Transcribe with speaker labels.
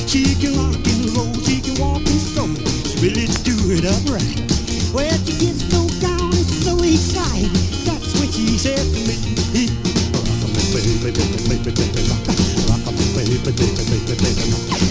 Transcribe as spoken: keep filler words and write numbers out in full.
Speaker 1: She can rock and roll, she can walk and stroll. She really do it upright. Well, she gets so down and so excited. That's when she says to me, rock-a-me, baby, baby, baby, baby, rock-a-me, baby, baby, baby, baby, rock.